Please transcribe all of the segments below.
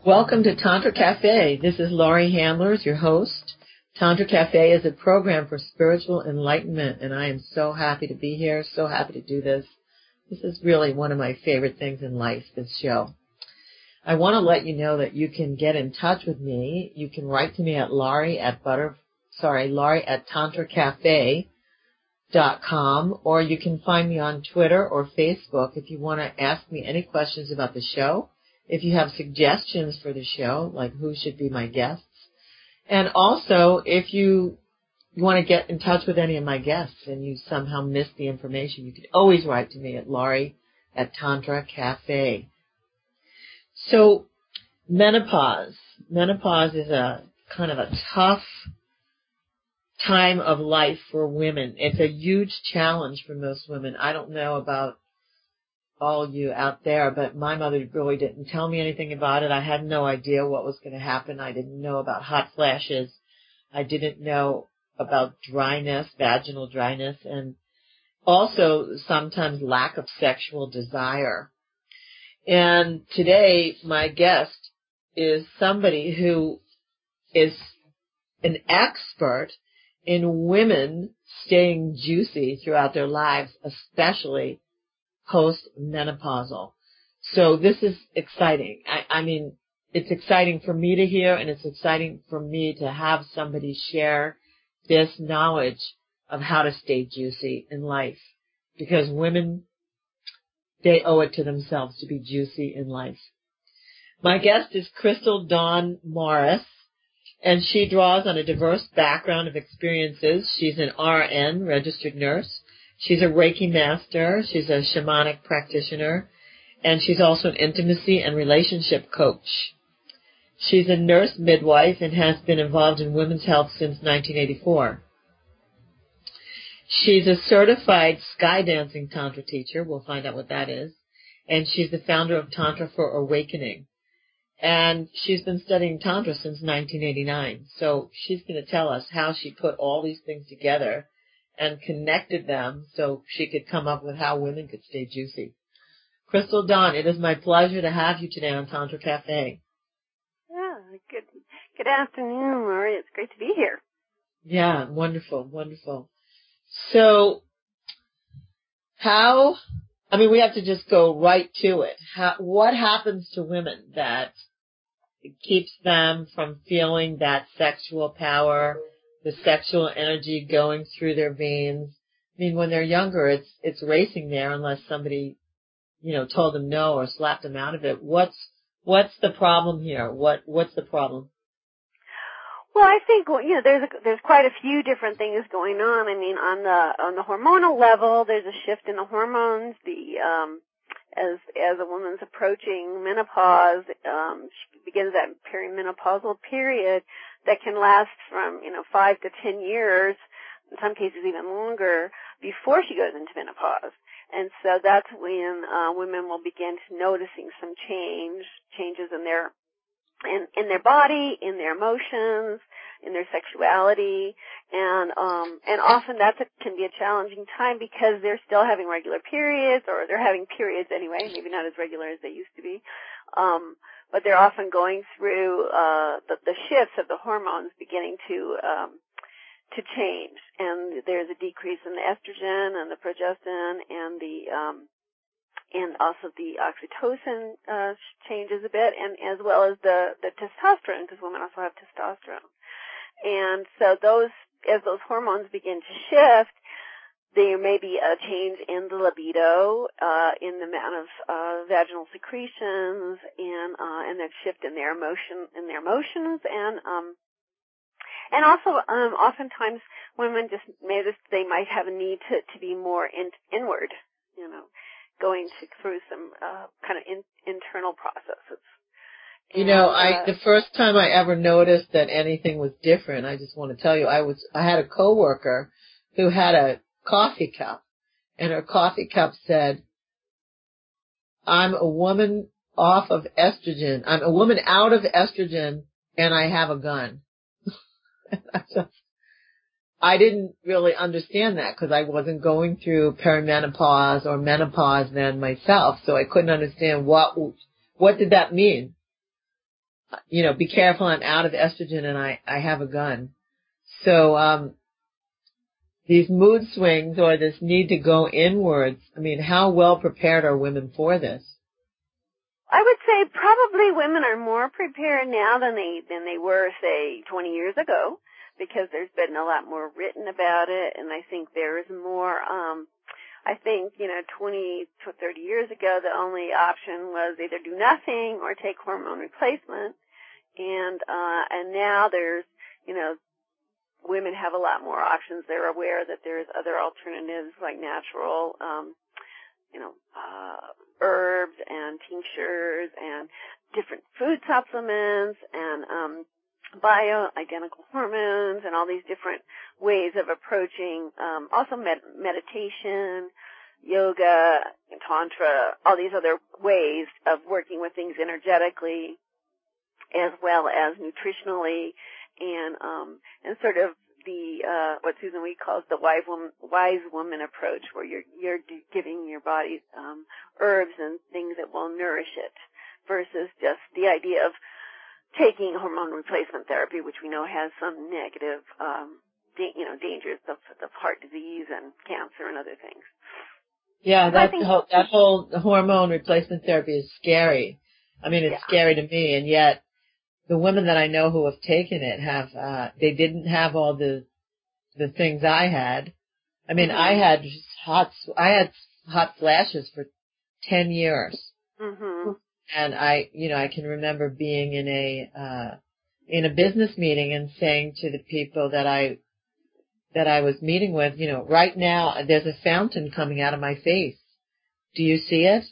Welcome to Tantra Cafe. This is Laurie Handlers, your host. Tantra Cafe is a program for spiritual enlightenment, and I am so happy to be here, so happy to do this. This is really one of my favorite things in life, this show. I want to let you know that you can get in touch with me. You can write to me at Laurie at tantracafe.com, or you can find me on Twitter or Facebook if you want to ask me any questions about the show. If you have suggestions for the show, like who should be my guests. And also, if you want to get in touch with any of my guests and you somehow missed the information, you can always write to me at Laurie at Tantra Cafe. So, menopause. Menopause is a kind of a tough time of life for women. It's a huge challenge for most women. I don't know about all you out there, but my mother really didn't tell me anything about it. I had no idea what was going to happen. I didn't know about hot flashes. I didn't know about dryness, vaginal dryness, and also sometimes lack of sexual desire. And today, my guest is somebody who is an expert in women staying juicy throughout their lives, especially post-menopausal. So this is exciting. I mean, it's exciting for me to hear, and it's exciting for me to have somebody share this knowledge of how to stay juicy in life. Because women, they owe it to themselves to be juicy in life. My guest is Crystal Dawn Morris, and she draws on a diverse background of experiences. She's an RN, registered nurse. She's a Reiki master, she's a shamanic practitioner, and she's also an intimacy and relationship coach. She's a nurse midwife and has been involved in women's health since 1984. She's a certified sky dancing Tantra teacher, we'll find out what that is, and she's the founder of Tantra for Awakening. And she's been studying Tantra since 1989, so she's going to tell us how she put all these things together and connected them so she could come up with how women could stay juicy. Crystal Dawn, it is my pleasure to have you today on Tantra Cafe. Yeah, good afternoon, Laurie. It's great to be here. Yeah, wonderful, wonderful. So, we have to just go right to it. What happens to women that keeps them from feeling that sexual power, the sexual energy going through their veins? I mean, when they're younger, it's racing there unless somebody, told them no or slapped them out of it. What's the problem here? What's the problem? Well, I think there's quite a few different things going on. I mean, on the hormonal level, there's a shift in the hormones. As a woman's approaching menopause, she begins that perimenopausal period that can last from 5 to 10 years, in some cases even longer, before she goes into menopause. And so that's when women will begin to noticing some changes in their body, in their emotions, in their sexuality, and often can be a challenging time because they're still having regular periods, or they're having periods anyway, maybe not as regular as they used to be, but they're often going through the shifts of the hormones beginning to change, and there's a decrease in the estrogen and the progestin and also the oxytocin changes a bit, and as well as the testosterone, because women also have testosterone. And so as those hormones begin to shift, there may be a change in the libido, in the amount of vaginal secretions, and a shift in their emotions, and also oftentimes women they might have a need to be more inward, going through some kind of internal processes. The first time I ever noticed that anything was different, I just want to tell you, I had a coworker who had a coffee cup, and her coffee cup said, "I'm a woman off of estrogen. I'm a woman out of estrogen, and I have a gun." I didn't really understand that because I wasn't going through perimenopause or menopause then myself, so I couldn't understand what did that mean. be careful, I'm out of estrogen and I have a gun. So, these mood swings or this need to go inwards, I mean, how well prepared are women for this? I would say probably women are more prepared now than they were, say, 20 years ago, because there's been a lot more written about it, and I think there is more, I think, 20 to 30 years ago, the only option was either do nothing or take hormone replacement, and now there's, women have a lot more options. They're aware that there's other alternatives like natural, herbs and tinctures and different food supplements and bioidentical hormones and all these different ways of approaching, also meditation, yoga, tantra, all these other ways of working with things energetically as well as nutritionally and sort of the what Susan Wheat calls the wise woman approach, where you're giving your body herbs and things that will nourish it, versus just the idea of taking hormone replacement therapy, which we know has some negative dangers of heart disease and cancer and other things. Yeah, that whole hormone replacement therapy is scary. I mean, it's scary to me, and yet the women that I know who have taken it they didn't have all the things I had. I mean, I had hot flashes for 10 years. Mm-hmm. And I can remember being in a business meeting and saying to the people that I was meeting with, right now there's a fountain coming out of my face. Do you see it?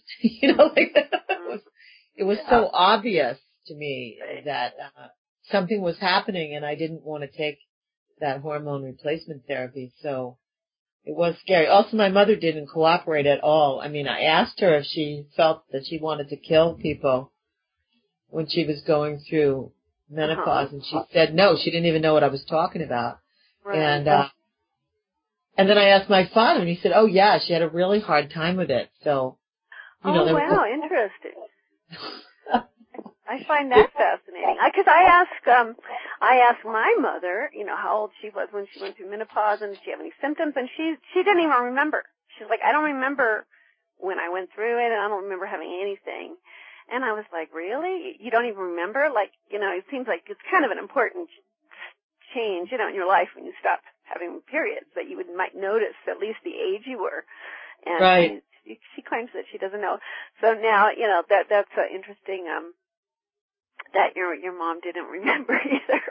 It was so obvious to me that something was happening, and I didn't want to take that hormone replacement therapy. So it was scary. Also, my mother didn't cooperate at all. I mean, I asked her if she felt that she wanted to kill people when she was going through menopause, and she said no. She didn't even know what I was talking about. Right. And then I asked my father, and he said, "Oh yeah, she had a really hard time with it." So, wow, interesting. I find that fascinating. Because I asked my mother, how old she was when she went through menopause, and did she have any symptoms, and she didn't even remember. She's like, I don't remember when I went through it, and I don't remember having anything. And I was like, really? You don't even remember? Like, it seems like it's kind of an important change, in your life when you stop having periods, that you might notice at least the age you were. And right. She claims that she doesn't know. So now, that's interesting, that your mom didn't remember either.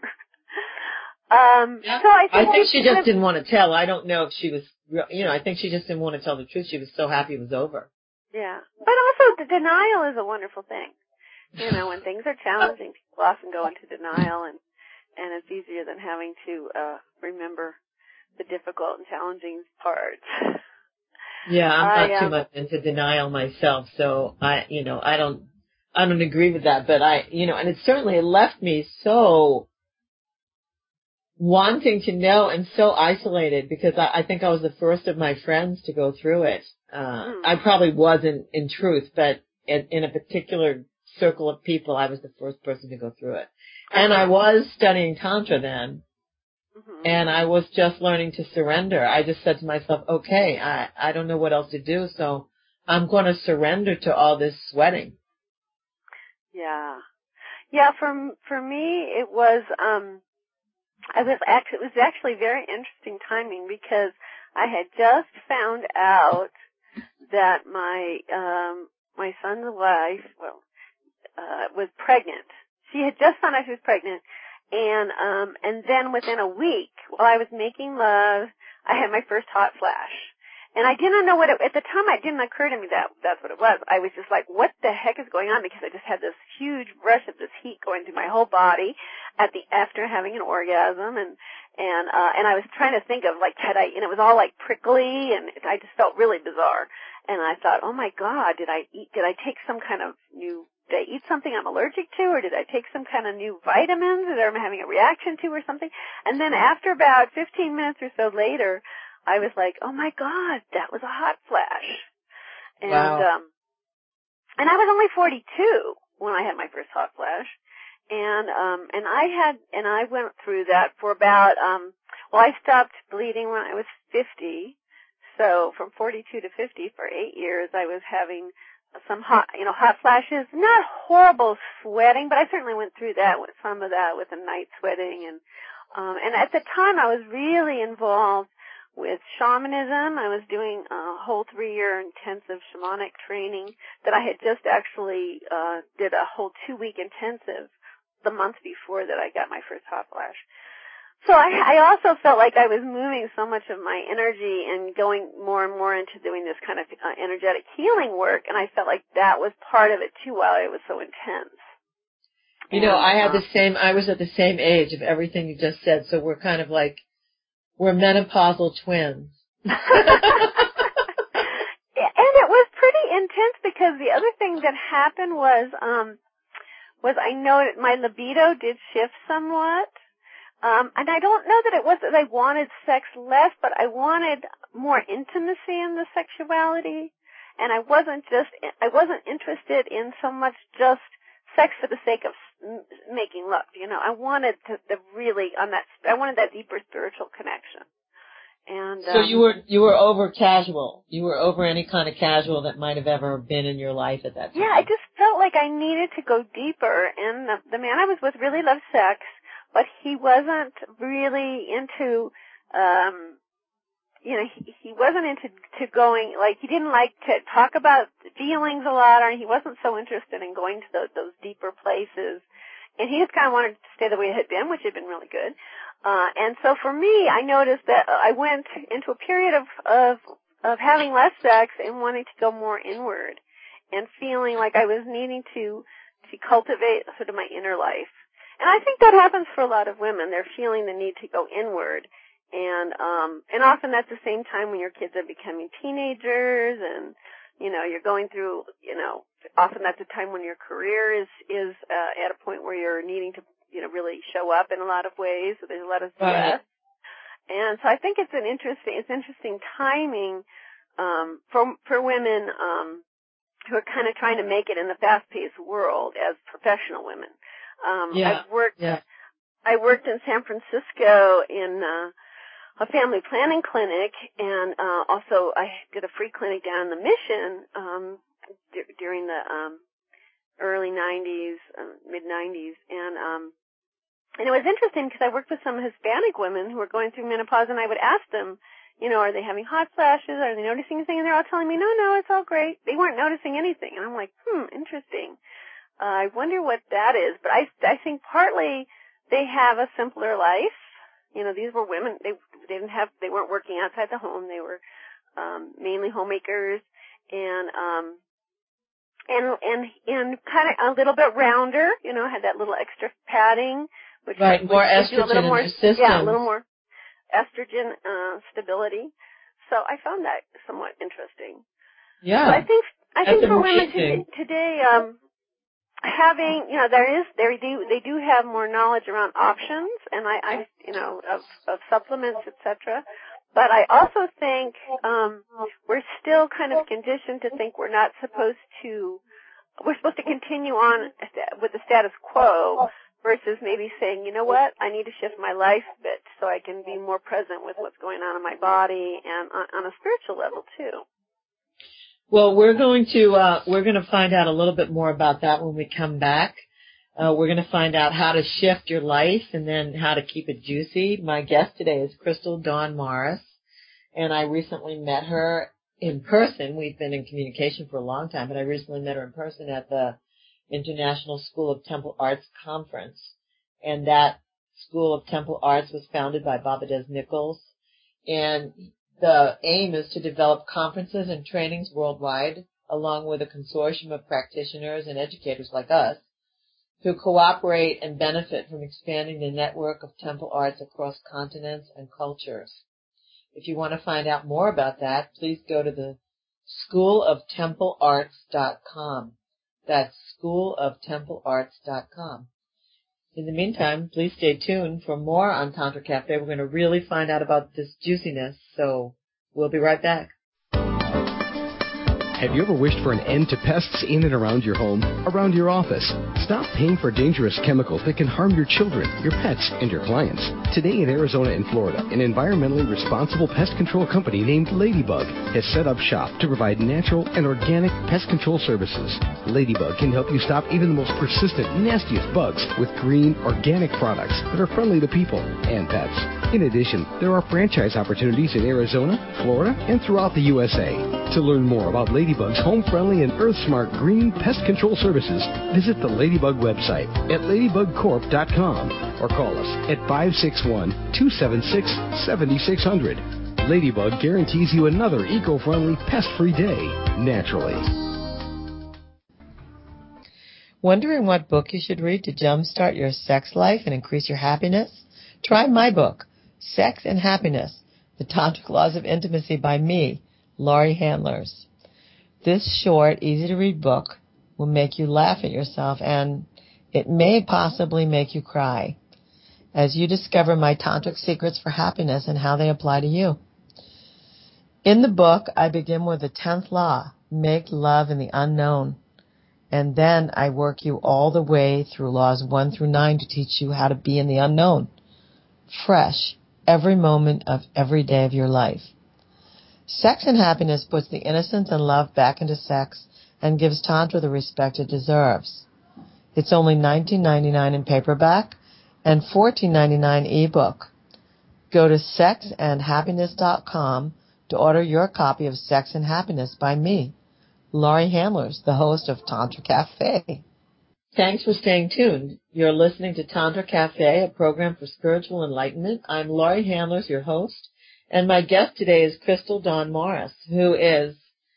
So I think she just didn't want to tell. I don't know if she was, I think she just didn't want to tell the truth. She was so happy it was over. Yeah. But also the denial is a wonderful thing. When things are challenging, people often go into denial, and it's easier than having to remember the difficult and challenging parts. Yeah, I'm not too much into denial myself, so I don't agree with that, but and it certainly left me so wanting to know and so isolated, because I think I was the first of my friends to go through it. I probably wasn't in truth, but in a particular circle of people, I was the first person to go through it. And I was studying Tantra then. And I was just learning to surrender. I just said to myself, okay, I don't know what else to do, so I'm going to surrender to all this sweating. Yeah. Yeah, for me, it was actually very interesting timing, because I had just found out that my son's wife, was pregnant. She had just found out she was pregnant. And then within a week, while I was making love, I had my first hot flash. And I didn't know at the time it didn't occur to me that that's what it was. I was just like, what the heck is going on? Because I just had this huge rush of this heat going through my whole body after having an orgasm, and I was trying to think of, like, and it was all like prickly, and I just felt really bizarre. And I thought, oh my God, did I take some kind of did I eat something I'm allergic to, or did I take some kind of new vitamins that I'm having a reaction to or something? And then after about 15 minutes or so later, I was like, oh my God, that was a hot flash. And, wow. And I was only 42 when I had my first hot flash. And I went through that for about, I stopped bleeding when I was 50. So from 42 to 50 for 8 years, I was having some hot flashes, not horrible sweating, but I certainly went through that with some of that with the night sweating. And at the time I was really involved with shamanism. I was doing a whole 3-year intensive shamanic training that I had just actually, did a whole 2-week intensive the month before that I got my first hot flash. So I also felt like I was moving so much of my energy and going more and more into doing this kind of energetic healing work, and I felt like that was part of it too while it was so intense. I was at the same age of everything you just said, so we're kind of like, we're menopausal twins. And it was pretty intense because the other thing that happened was I noticed my libido did shift somewhat. And I don't know that it was that I wanted sex less, but I wanted more intimacy in the sexuality. And I wasn't interested in so much just sex for the sake of making love, I wanted I wanted that deeper spiritual connection. And so you were over casual. You were over any kind of casual that might have ever been in your life at that time. Yeah, I just felt like I needed to go deeper, and the man I was with really loved sex, but he wasn't really into, he wasn't into going, like, he didn't like to talk about feelings a lot, or he wasn't so interested in going to those deeper places. And he just kind of wanted to stay the way it had been, which had been really good. And so for me, I noticed that I went into a period of having less sex and wanting to go more inward and feeling like I was needing to cultivate sort of my inner life. And I think that happens for a lot of women. They're feeling the need to go inward. And often that's the same time when your kids are becoming teenagers and, you're going through, often that's a time when your career is at a point where you're needing to, really show up in a lot of ways. So there's a lot of stress. Right. And so I think it's interesting timing, for women, who are kind of trying to make it in the fast-paced world as professional women. I worked in San Francisco in a family planning clinic, and also I did a free clinic down in the Mission during the early 90s, mid-90s, and it was interesting because I worked with some Hispanic women who were going through menopause, and I would ask them, are they having hot flashes? Are they noticing anything? And they're all telling me, no, it's all great. They weren't noticing anything, and I'm like, interesting. I wonder what that is, but I think partly they have a simpler life. These were women. They weren't working outside the home. They were mainly homemakers, and kind of a little bit rounder. Had that little extra padding, which right, more estrogen in their system. Yeah, a little more estrogen stability. So I found that somewhat interesting. Yeah, so I think for women today. Having, they do have more knowledge around options, and of supplements, etc. But I also think, we're still kind of conditioned to think we're supposed to continue on with the status quo versus maybe saying, you know what, I need to shift my life a bit so I can be more present with what's going on in my body and on a spiritual level too. Well, we're going to find out a little bit more about that when we come back. We're going to find out how to shift your life and then how to keep it juicy. My guest today is Crystal Dawn Morris, and I recently met her in person. We've been in communication for a long time, but I recently met her in person at the International School of Temple Arts Conference. And that School of Temple Arts was founded by Babadez Nichols, and the aim is to develop conferences and trainings worldwide, along with a consortium of practitioners and educators like us, who cooperate and benefit from expanding the network of temple arts across continents and cultures. If you want to find out more about that, please go to the schooloftemplearts.com. That's schooloftemplearts.com. In the meantime, please stay tuned for more on Tantra Cafe. We're going to really find out about this juiciness, so we'll be right back. Have you ever wished for an end to pests in and around your home, around your office? Stop paying for dangerous chemicals that can harm your children, your pets, and your clients. Today in Arizona and Florida, an environmentally responsible pest control company named Ladybug has set up shop to provide natural and organic pest control services. Ladybug can help you stop even the most persistent, nastiest bugs with green, organic products that are friendly to people and pets. In addition, there are franchise opportunities in Arizona, Florida, and throughout the USA. To learn more about Ladybug's home-friendly and earth-smart green pest control services, visit the Ladybug website at ladybugcorp.com or call us at 561-276-7600. Ladybug guarantees you another eco-friendly, pest-free day, naturally. Wondering what book you should read to jumpstart your sex life and increase your happiness? Try my book, Sex and Happiness, The Tantric Laws of Intimacy by me, Laurie Handlers. This short, easy-to-read book will make you laugh at yourself, and it may possibly make you cry as you discover my tantric secrets for happiness and how they apply to you. In the book, I begin with the 10th law, make love in the unknown, and then I work you all the way through laws 1 through 9 to teach you how to be in the unknown, fresh, every moment of every day of your life. Sex and Happiness puts the innocence and love back into sex and gives Tantra the respect it deserves. It's only $19.99 in paperback and $14.99 ebook. Go to sexandhappiness.com to order your copy of Sex and Happiness by me, Laurie Handlers, the host of Tantra Cafe. Thanks for staying tuned. You're listening to Tantra Cafe, a program for spiritual enlightenment. I'm Laurie Handlers, your host. And my guest today is Crystal Dawn Morris, who has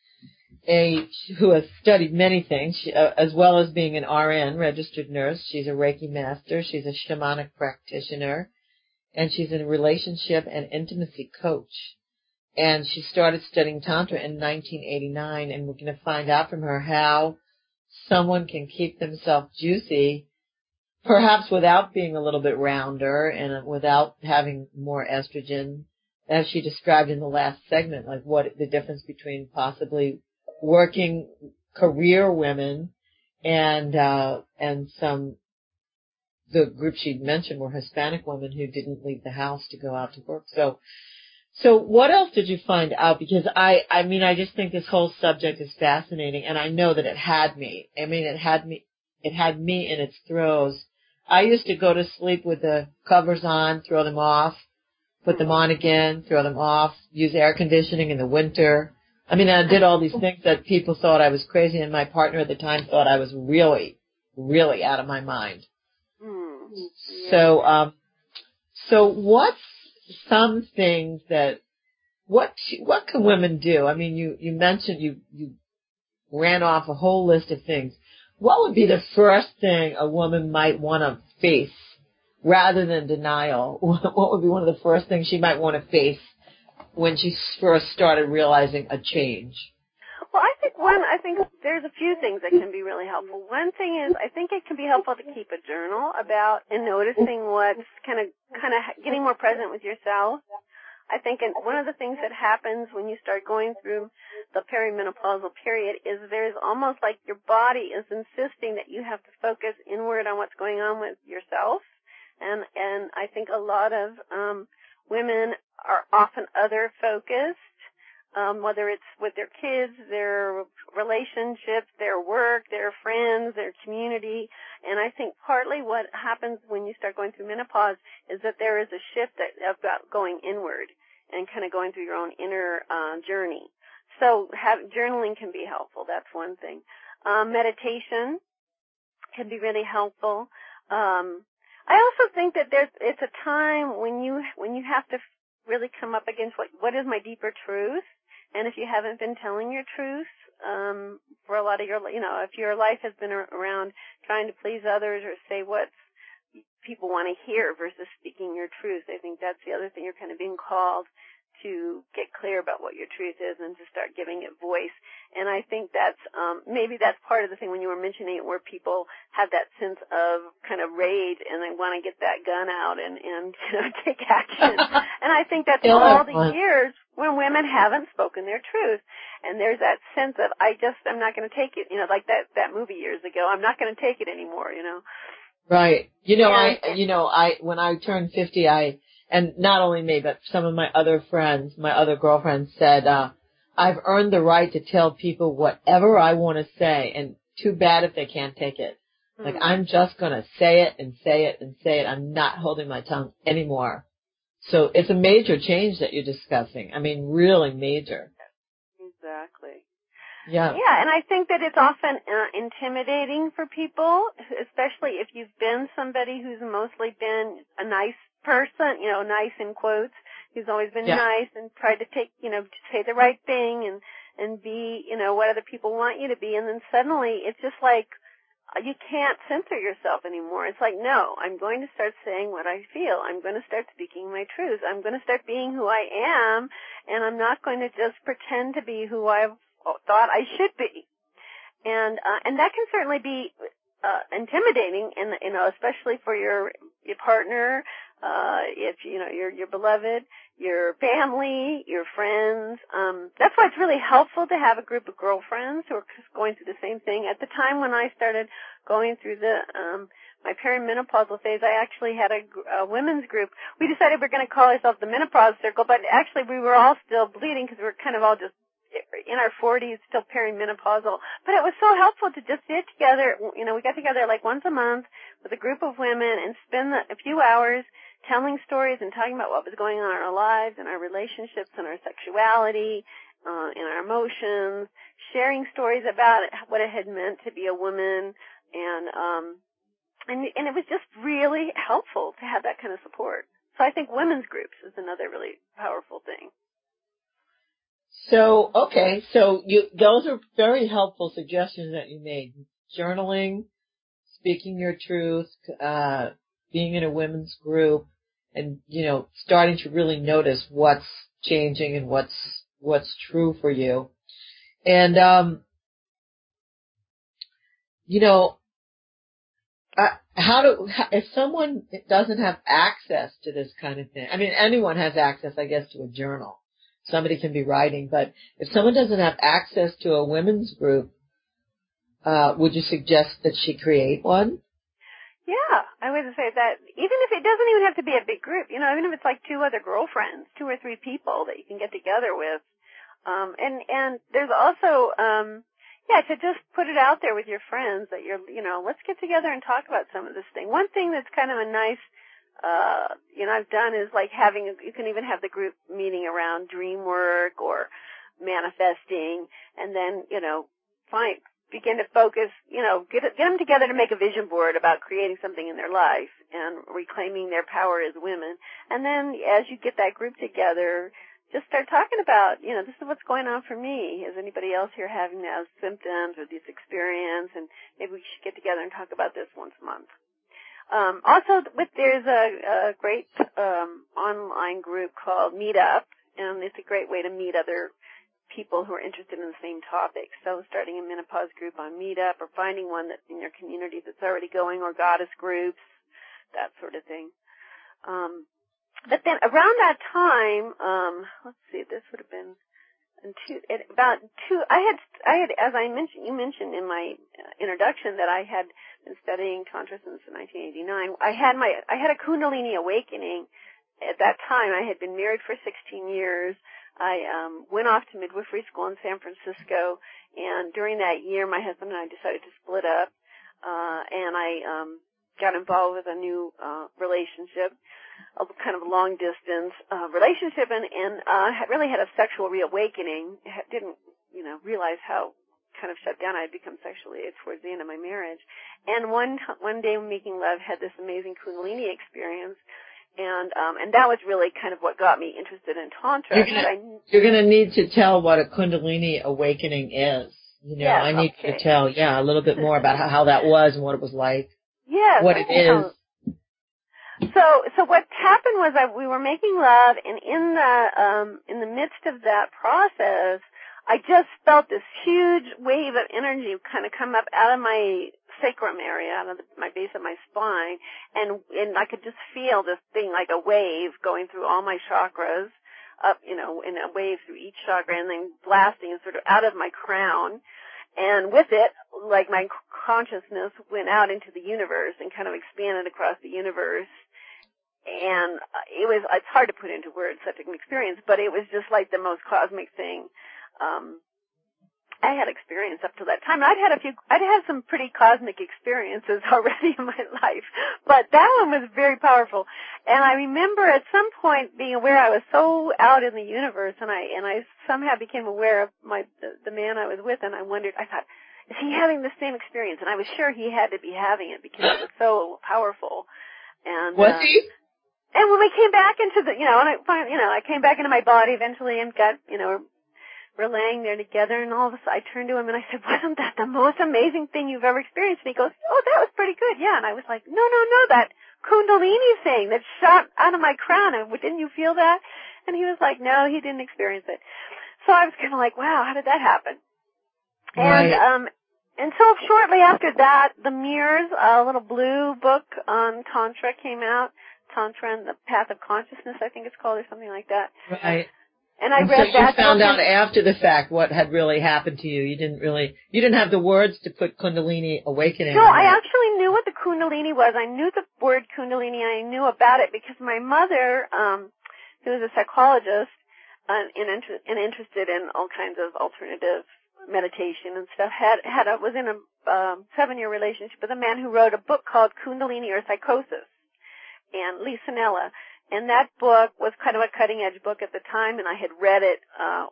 studied many things, as well as being an RN, registered nurse. She's a Reiki master. She's a shamanic practitioner, and she's a relationship and intimacy coach. And she started studying Tantra in 1989, and we're going to find out from her how someone can keep themselves juicy, perhaps without being a little bit rounder and without having more estrogen, as she described in the last segment, like what the difference between possibly working career women and the group she mentioned were Hispanic women who didn't leave the house to go out to work. So what else did you find out? Because I just think this whole subject is fascinating, and I know that it had me. I mean, it had me in its throes. I used to go to sleep with the covers on, throw them off, put them on again, throw them off, use air conditioning in the winter. I mean, I did all these things that people thought I was crazy, and my partner at the time thought I was really, really out of my mind. Yeah. So what's some things what can women do? I mean, you mentioned you ran off a whole list of things. What would be the first thing a woman might want to face rather than denial? What would be one of the first things she might want to face when she first started realizing a change? Well, I think there's a few things that can be really helpful. One thing is, I think it can be helpful to keep a journal about and noticing what's kind of getting more present with yourself. I think one of the things that happens when you start going through the perimenopausal period is there's almost like your body is insisting that you have to focus inward on what's going on with yourself. And I think a lot of women are often other focused, whether it's with their kids, their relationships, their work, their friends, their community. And I think partly what happens when you start going through menopause is that there is a shift about going inward and kind of going through your own inner journey. So journaling can be helpful. That's one thing. Meditation can be really helpful. I also think that it's a time when you have to really come up against what is my deeper truth. And if you haven't been telling your truth, for a lot of if your life has been around trying to please others or say what people want to hear versus speaking your truth, I think that's the other thing. You're kind of being called to get clear about what your truth is and to start giving it voice. And I think that's maybe that's part of the thing when you were mentioning it, where people have that sense of kind of rage and they want to get that gun out and take action. And I think that's all the years when women haven't spoken their truth. And there's that sense of, I'm not going to take it, like that movie years ago, I'm not going to take it anymore, Right. When I turned 50, and not only me, but some of my other friends, my other girlfriends said, I've earned the right to tell people whatever I want to say, and too bad if they can't take it. Like, I'm just going to say it and say it and say it. I'm not holding my tongue anymore. So it's a major change that you're discussing. I mean, really major. Exactly. Yeah. Yeah, and I think that it's often intimidating for people, especially if you've been somebody who's mostly been a nice person, nice in quotes, who's always been nice and tried to take, say the right thing and be, what other people want you to be. And then suddenly it's just like, you can't censor yourself anymore. It's like, no, I'm going to start saying what I feel. I'm going to start speaking my truth. I'm going to start being who I am, and I'm not going to just pretend to be who I've thought I should be. And that can certainly be intimidating, and especially for your partner, if your beloved, your family, your friends. That's why it's really helpful to have a group of girlfriends who are going through the same thing. At the time when I started going through my perimenopausal phase, I actually had a women's group. We decided we were going to call ourselves the Menopause Circle, but actually we were all still bleeding because we were kind of all just in our 40s, still perimenopausal. But it was so helpful to just sit together. We got together like once a month with a group of women and spend a few hours telling stories and talking about what was going on in our lives and our relationships and our sexuality and our emotions, sharing stories about what it had meant to be a woman, and it was just really helpful to have that kind of support. So I think women's groups is another really powerful thing. So, okay, those are very helpful suggestions that you made. Journaling, speaking your truth, being in a women's group, and, starting to really notice what's changing and what's true for you. And, if someone doesn't have access to this kind of thing, I mean, anyone has access, I guess, to a journal. Somebody can be writing, but if someone doesn't have access to a women's group, would you suggest that she create one? Yeah, I would say that even if it doesn't even have to be a big group, even if it's like 2 other girlfriends, 2 or 3 people that you can get together with. And there's also, to just put it out there with your friends that let's get together and talk about some of this thing. One thing that's kind of a nice, I've done is like you can even have the group meeting around dream work or manifesting, and then, begin to focus, get them together to make a vision board about creating something in their life and reclaiming their power as women. And then as you get that group together, just start talking about, this is what's going on for me. Is anybody else here having those symptoms or this experience? And maybe we should get together and talk about this once a month. Also, there's a great online group called Meetup, and it's a great way to meet other people who are interested in the same topic. So starting a menopause group on Meetup, or finding one that's in your community that's already going, or goddess groups, that sort of thing. But then around that time, let's see, this would have been I had, as you mentioned in my introduction, that I had been studying Tantra since 1989. I had a Kundalini awakening at that time. I had been married for 16 years. I went off to midwifery school in San Francisco, and during that year, my husband and I decided to split up, and I got involved with a new relationship, a kind of long distance relationship, and really had a sexual reawakening. Didn't realize how kind of shut down I had become sexually towards the end of my marriage. And one day making love, had this amazing Kundalini experience. And that was really kind of what got me interested in Tantra. You're gonna need to tell what a Kundalini awakening is. Yes, I need to tell, a little bit more about how that was and what it was like. Yes, what it is. So what happened was that we were making love, and in the midst of that process, I just felt this huge wave of energy kind of come up out of my sacrum area, out of my base of my spine, and I could just feel this thing like a wave going through all my chakras, up, in a wave through each chakra and then blasting sort of out of my crown. And with it, like my consciousness went out into the universe and kind of expanded across the universe. And it's hard to put into words such an experience, but it was just like the most cosmic thing I had experienced up to that time. I'd had some pretty cosmic experiences already in my life, but that one was very powerful. And I remember at some point being aware I was so out in the universe, and I somehow became aware of the man I was with, and I thought, is he having the same experience? And I was sure he had to be having it because it was so powerful. And was he? And when we came back into I came back into my body eventually and got, we're laying there together, and all of a sudden I turned to him and I said, wasn't that the most amazing thing you've ever experienced? And he goes, oh, that was pretty good, yeah. And I was like, no, that Kundalini thing that shot out of my crown, and didn't you feel that? And he was like, no, he didn't experience it. So I was kind of like, wow, how did that happen? Right. And so shortly after that, the Mirrors, a little blue book on Tantra came out. Tantra and the Path of Consciousness, I think it's called, or something like that. Right. And I read so that. You found out after the fact what had really happened to you. You didn't have the words to put Kundalini awakening. No, I actually knew what the Kundalini was. I knew the word Kundalini. I knew about it because my mother, who was a psychologist and interested in all kinds of alternative meditation and stuff, was in a 7-year relationship with a man who wrote a book called Kundalini or Psychosis, and Lee Sanella. And that book was kind of a cutting-edge book at the time, and I had read it,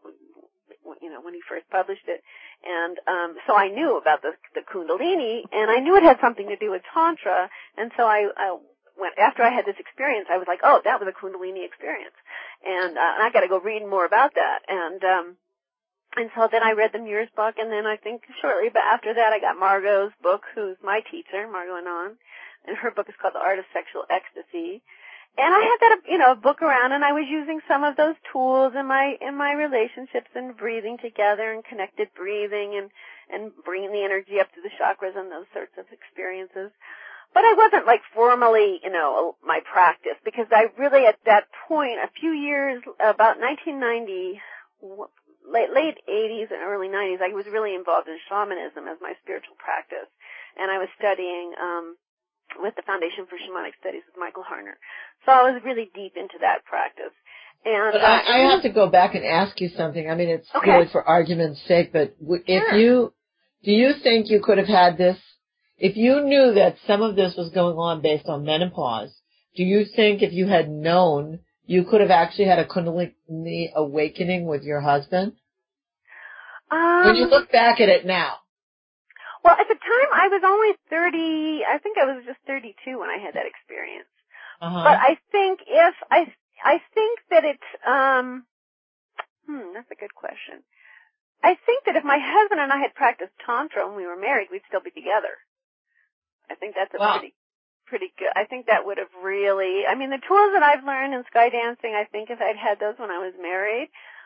when he first published it. And so I knew about the Kundalini, and I knew it had something to do with Tantra. And so I went, after I had this experience, I was like, oh, that was a Kundalini experience. And I got to go read more about that. And so then I read the Mirrors book, and then I think shortly after that I got Margot's book, who's my teacher, Margot Anand, and her book is called The Art of Sexual Ecstasy. And I had that, a book around, and I was using some of those tools in my relationships and breathing together and connected breathing and bringing the energy up to the chakras and those sorts of experiences. But I wasn't like formally, my practice, because I really at that point, a few years, about 1990, late 80s and early 90s, I was really involved in shamanism as my spiritual practice. And I was studying, with the Foundation for Shamanic Studies with Michael Harner. So I was really deep into that practice. And but I have to go back and ask you something. I mean, it's okay. really for argument's sake, but do you think you could have had this, if you knew that some of this was going on based on menopause, do you think if you had known, you could have actually had a Kundalini awakening with your husband? When you look back at it now. Well, at the time, I was only 30, I think I was just 32 when I had that experience. Uh-huh. But I think I think that it's, that's a good question. I think that if my husband and I had practiced Tantra when we were married, we'd still be together. I think that's pretty good. I think that would have really, the tools that I've learned in sky dancing, I think if I'd had those when I was married,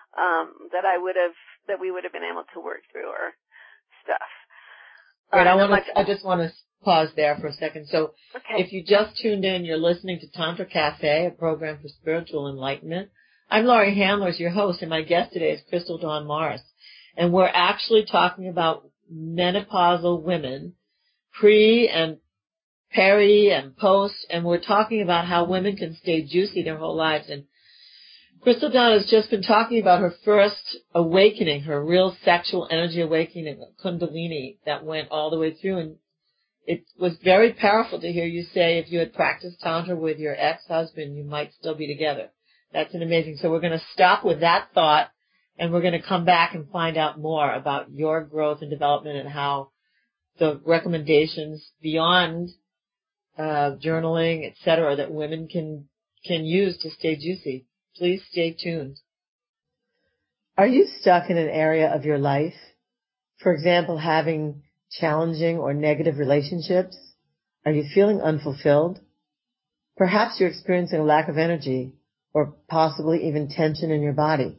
that we would have been able to work through our stuff. Right, I just want to pause there for a second. So okay. If you just tuned in, you're listening to Tantra Cafe, a program for spiritual enlightenment. I'm Laurie Handlers, your host, and my guest today is Crystal Dawn Morris. And we're actually talking about menopausal women, pre and peri and post, and we're talking about how women can stay juicy their whole lives. And Crystal Dawn has just been talking about her first awakening, her real sexual energy awakening, Kundalini, that went all the way through. And it was very powerful to hear you say if you had practiced Tantra with your ex-husband, you might still be together. That's an amazing. So we're going to stop with that thought, and we're going to come back and find out more about your growth and development and how the recommendations beyond journaling, etc., that women can use to stay juicy. Please stay tuned. Are you stuck in an area of your life? For example, having challenging or negative relationships? Are you feeling unfulfilled? Perhaps you're experiencing a lack of energy or possibly even tension in your body.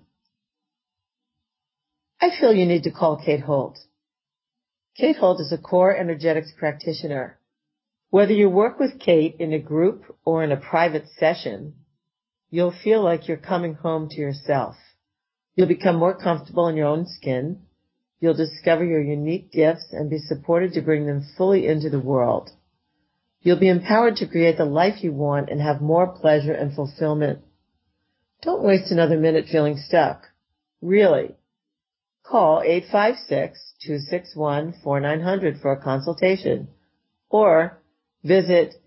I feel you need to call Kate Holt. Kate Holt is a core energetics practitioner. Whether you work with Kate in a group or in a private session, you'll feel like you're coming home to yourself. You'll become more comfortable in your own skin. You'll discover your unique gifts and be supported to bring them fully into the world. You'll be empowered to create the life you want and have more pleasure and fulfillment. Don't waste another minute feeling stuck. Really. Call 856-261-4900 for a consultation or visit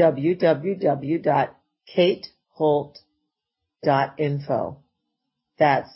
www.kateholt.info. That's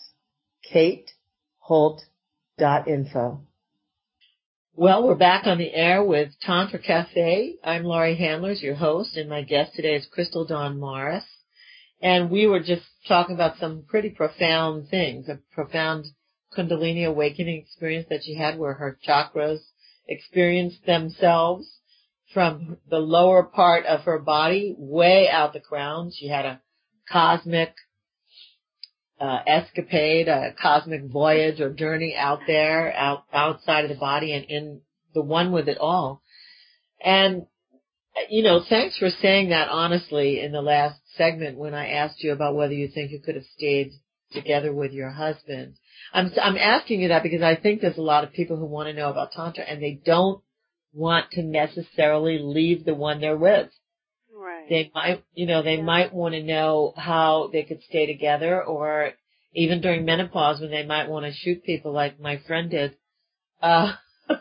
kateholt.info. Well, we're back on the air with Tantra Cafe. I'm Laurie Handlers, your host, and my guest today is Crystal Dawn Morris. And we were just talking about some pretty profound things, a profound Kundalini awakening experience that she had where her chakras experienced themselves from the lower part of her body way out the crown. She had a cosmic escapade, a cosmic voyage or journey out there, outside of the body and in the one with it all. And, thanks for saying that honestly in the last segment when I asked you about whether you think you could have stayed together with your husband. I'm asking you that because I think there's a lot of people who want to know about Tantra and they don't want to necessarily leave the one they're with. Right. They might want to know how they could stay together, or even during menopause when they might want to shoot people like my friend did. I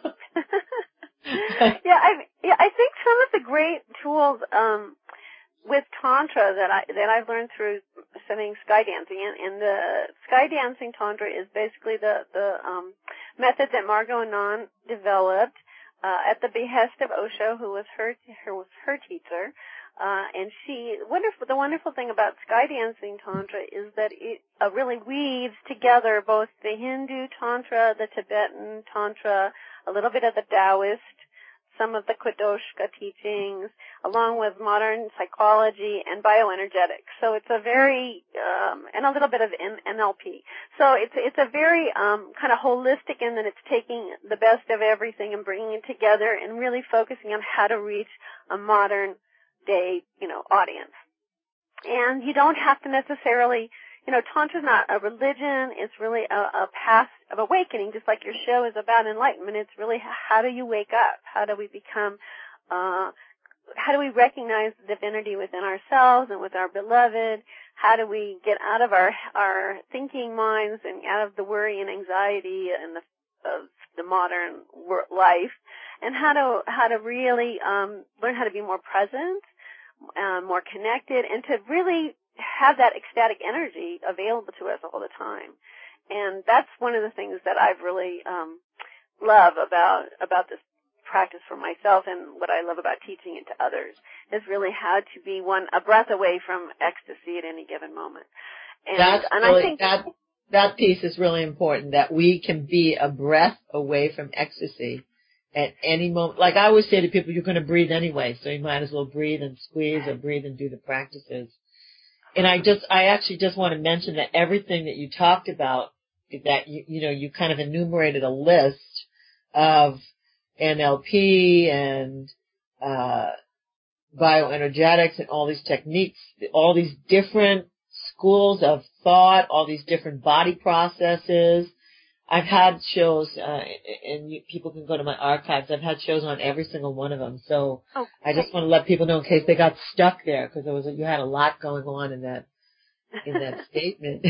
think some of the great tools with Tantra that I've learned through studying sky dancing, and the sky dancing Tantra is basically the method that Margot Anand developed at the behest of Osho, who was her teacher. And the wonderful thing about sky dancing Tantra is that it really weaves together both the Hindu Tantra, the Tibetan Tantra, a little bit of the Taoist, some of the Kadoshka teachings, along with modern psychology and bioenergetics. So it's a very, and a little bit of NLP. So it's a very, kind of holistic in that it's taking the best of everything and bringing it together and really focusing on how to reach a modern day, audience. And you don't have to necessarily, Tantra's not a religion. It's really a path of awakening, just like your show is about enlightenment. It's really how do you wake up? How do we become, how do we recognize the divinity within ourselves and with our beloved? How do we get out of our thinking minds and out of the worry and anxiety and of the modern life? And how to really learn how to be more present, more connected, and to really have that ecstatic energy available to us all the time. And that's one of the things that I've really love about this practice for myself, and what I love about teaching it to others is really how to be a breath away from ecstasy at any given moment. I think that piece is really important, that we can be a breath away from ecstasy at any moment. Like I always say to people, you're going to breathe anyway, so you might as well breathe and squeeze or breathe and do the practices. And I actually just want to mention that everything that you talked about, that you kind of enumerated a list of NLP and bioenergetics and all these techniques, all these different schools of thought, all these different body processes. I've had shows, and people can go to my archives. I've had shows on every single one of them. So I just want to let people know in case they got stuck there, because you had a lot going on in that statement.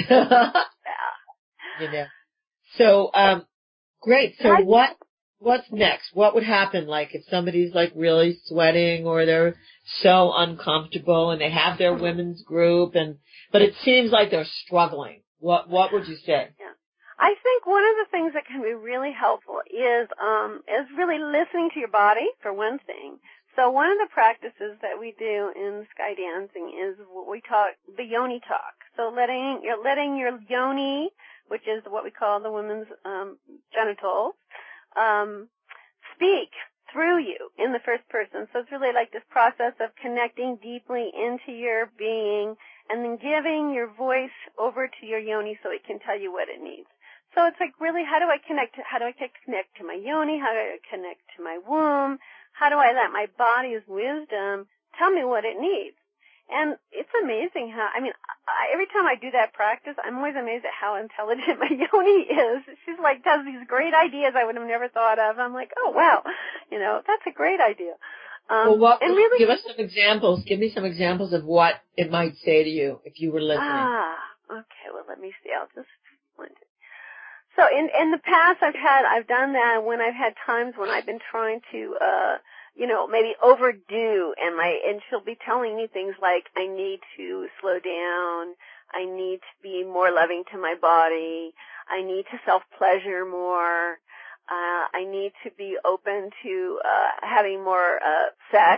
So, great. So what's next? What would happen? Like if somebody's like really sweating or they're so uncomfortable and they have their women's group but it seems like they're struggling. What would you say? Yeah. I think one of the things that can be really helpful is really listening to your body, for one thing. So one of the practices that we do in sky dancing is what we call the yoni talk. So letting your yoni, which is what we call the women's genitals, speak through you in the first person. So it's really like this process of connecting deeply into your being and then giving your voice over to your yoni so it can tell you what it needs. So it's like, really, how do I connect to my yoni? How do I connect to my womb? How do I let my body's wisdom tell me what it needs? And it's amazing how, every time I do that practice, I'm always amazed at how intelligent my yoni is. She's like, does these great ideas I would have never thought of. I'm like, oh, wow, that's a great idea. Give us some examples. Give me some examples of what it might say to you if you were listening. Okay, well, let me see. I'll just find it. So in the past, I've done that when I've had times when I've been trying to, maybe overdo, and she'll be telling me things like, I need to slow down, I need to be more loving to my body, I need to self-pleasure more, I need to be open to having more sex,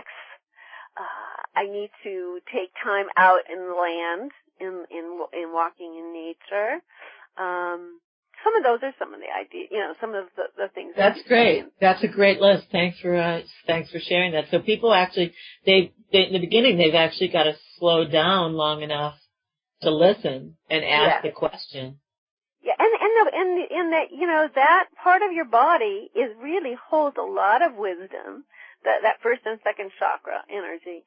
I need to take time out in the land, in walking in nature. Some of those are some of the ideas, some of the things. That's great. That's a great list. Thanks for sharing that. So people actually, they in the beginning, they've actually got to slow down long enough to listen and ask the question. Yeah, and that, that part of your body really holds a lot of wisdom, that first and second chakra energy.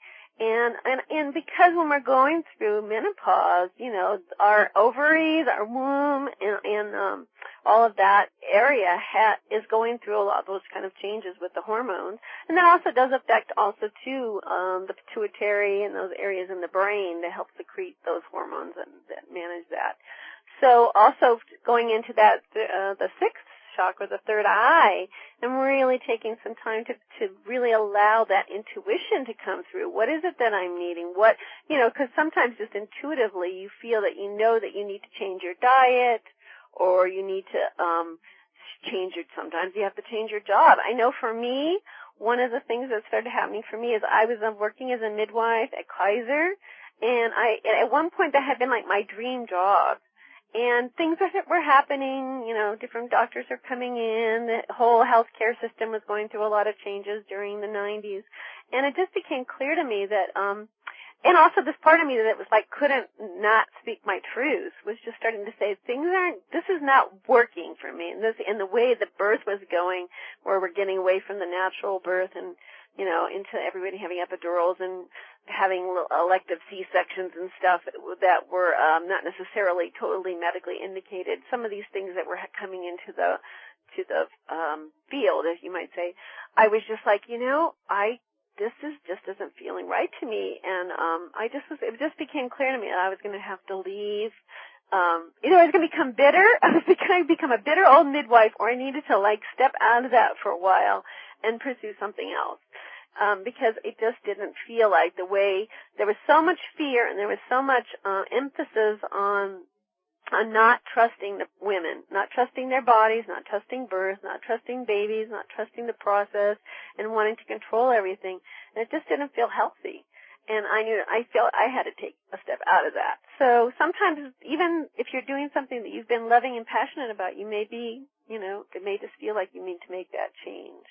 And because when we're going through menopause, our ovaries, our womb, and all of that area is going through a lot of those kind of changes with the hormones. And that also does affect also too the pituitary and those areas in the brain that help secrete those hormones and that manage that. So also going into that the sixth chakra, the third eye, and really taking some time to really allow that intuition to come through. What is it that I'm needing? Because sometimes just intuitively you feel that you know that you need to change your diet, or you need to sometimes you have to change your job. I know for me, one of the things that started happening for me is I was working as a midwife at Kaiser, and at one point that had been like my dream job. And things were happening, different doctors are coming in, the whole healthcare system was going through a lot of changes during the 90s. And it just became clear to me that, and also this part of me that was like couldn't not speak my truth was just starting to say this is not working for me. And the way the birth was going, where we're getting away from the natural birth and, into everybody having epidurals and having elective C-sections and stuff that were not necessarily totally medically indicated. Some of these things that were coming into the field, as you might say, I was just like, this just isn't feeling right to me, and it just became clear to me that I was going to have to leave. Either I was going to become bitter, I was going to become a bitter old midwife, or I needed to step out of that for a while and pursue something else. Because it just didn't feel like the way, there was so much fear and there was so much emphasis on not trusting the women, not trusting their bodies, not trusting birth, not trusting babies, not trusting the process, and wanting to control everything. And it just didn't feel healthy. And I felt I had to take a step out of that. So sometimes, even if you're doing something that you've been loving and passionate about, you may be, it may just feel like you need to make that change.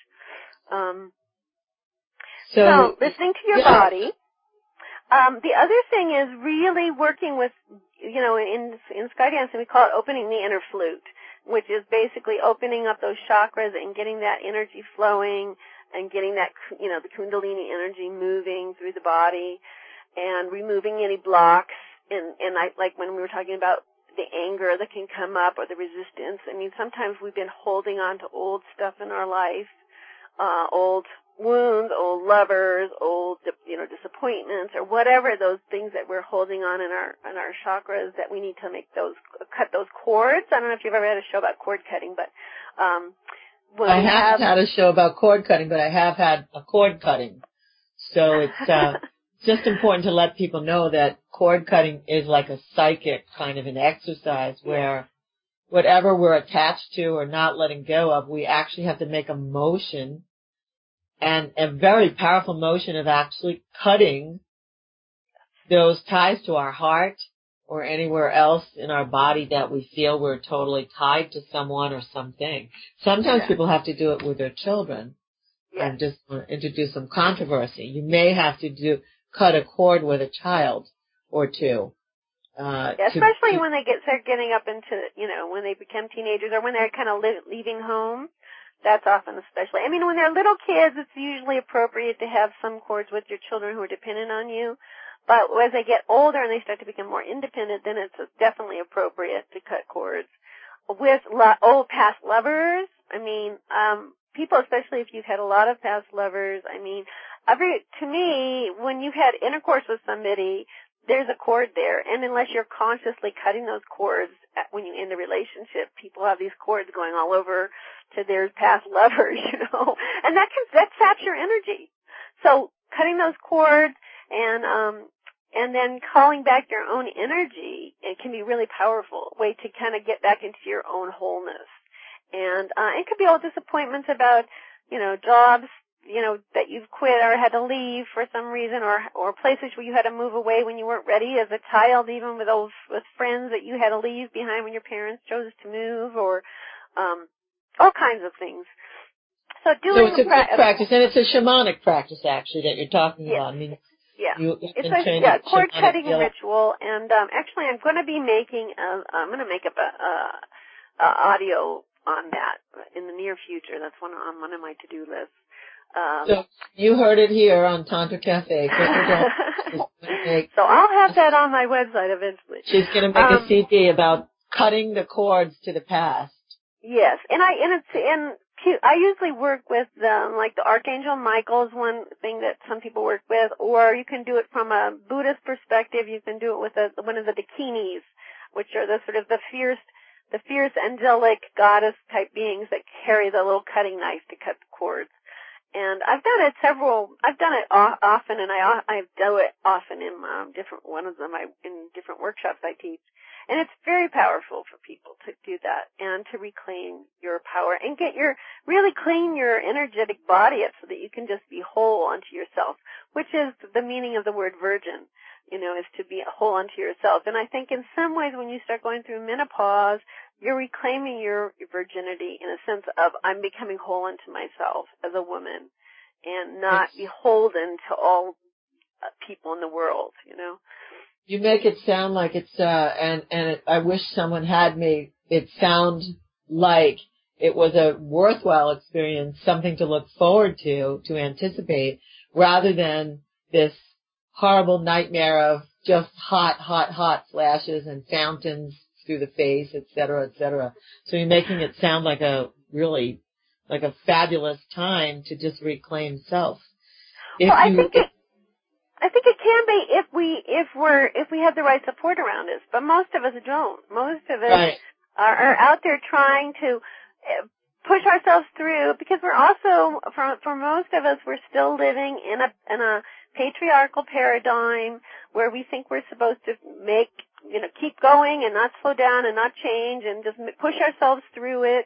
So listening to your body. The other thing is really working with, in sky dancing we call it opening the inner flute, which is basically opening up those chakras and getting that energy flowing and getting that, the Kundalini energy moving through the body and removing any blocks. And like when we were talking about the anger that can come up or the resistance, sometimes we've been holding on to old stuff in our life, old wounds, old lovers, old, disappointments, or whatever those things that we're holding on in our chakras that we need to cut those cords. I don't know if you've ever had a show about cord cutting, but I haven't had a show about cord cutting, but I have had a cord cutting. So it's just important to let people know that cord cutting is like a psychic kind of an exercise where whatever we're attached to or not letting go of, we actually have to make a motion, and a very powerful motion of actually cutting those ties to our heart or anywhere else in our body that we feel we're totally tied to someone or something. Sometimes people have to do it with their children. And just want to introduce some controversy. You may have to cut a cord with a child or two. Especially when they start getting up into, when they become teenagers or when they're kind of leaving home. That's often especially. When they're little kids, it's usually appropriate to have some cords with your children who are dependent on you. But as they get older and they start to become more independent, then it's definitely appropriate to cut cords. With old past lovers, I mean, people, especially if you've had a lot of past lovers, I mean, to me, when you've had intercourse with somebody, there's a cord there, and unless you're consciously cutting those cords when you end a relationship, people have these cords going all over to their past lovers, and that saps your energy. So cutting those cords and then calling back your own energy, it can be really powerful way to kind of get back into your own wholeness. And it could be all disappointments about, jobs, that you've quit or had to leave for some reason, or places where you had to move away when you weren't ready as a child, even with friends that you had to leave behind when your parents chose to move, or all kinds of things. So it's a good practice, and it's a shamanic practice actually that you're talking about. I mean, it's cord cutting ritual, and actually I'm going to be making I'm going to make up a audio on that in the near future. That's on one of my to-do lists. So you heard it here on Tantra Cafe. So I'll have that on my website eventually. She's going to make a CD about cutting the cords to the past. Yes, and I usually work with like the Archangel Michael is one thing that some people work with, or you can do it from a Buddhist perspective. You can do it with one of the Dakinis, which are the sort of the fierce angelic goddess type beings that carry the little cutting knife to cut the cords. And I've done it often, and I do it often in different workshops I teach. And it's very powerful for people to do that and to reclaim your power and really clean your energetic body up so that you can just be whole unto yourself, which is the meaning of the word virgin, is to be whole unto yourself. And I think in some ways when you start going through menopause, you're reclaiming your virginity in a sense of I'm becoming whole unto myself as a woman and not beholden to all people in the world, You make it sound like it's, I wish someone had made it sound like it was a worthwhile experience, something to look forward to anticipate, rather than this horrible nightmare of just hot flashes and fountains through the face, et cetera, et cetera. So you're making it sound like a fabulous time to just reclaim self. I think it can be if we have the right support around us, but most of us don't. Most of us are out there trying to push ourselves through, because we're also, for most of us, we're still living in a patriarchal paradigm where we think we're supposed to keep going and not slow down and not change and just push ourselves through it,